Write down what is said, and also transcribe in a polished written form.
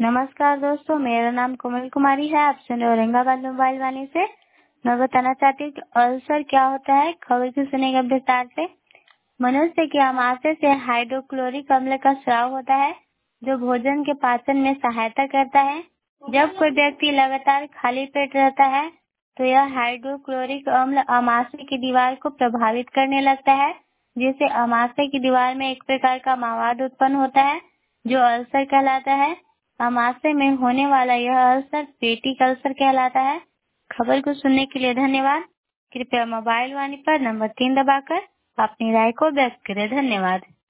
नमस्कार दोस्तों, मेरा नाम कोमल कुमारी है। आप सुन रहे हो औरंगाबाद मोबाइल वाणी से। मैं बताना चाहती हूँ कि अल्सर क्या होता है। खबर को सुनेगा विस्तार से। मनुष्य के आमाशय से हाइड्रोक्लोरिक अम्ल का स्राव होता है, जो भोजन के पाचन में सहायता करता है। जब कोई व्यक्ति लगातार खाली पेट रहता है, तो यह हाइड्रोक्लोरिक अम्ल आमाशय की दीवार को प्रभावित करने लगता है, जिससे आमाशय की दीवार में एक प्रकार का मवाद उत्पन्न होता है, जो अल्सर कहलाता है। आमाशय में होने वाला यह अल्सर पेटिक अल्सर कहलाता है। खबर को सुनने के लिए धन्यवाद। कृपया मोबाइल वाणी पर नंबर 3 दबाकर अपनी राय को व्यक्त करें। धन्यवाद।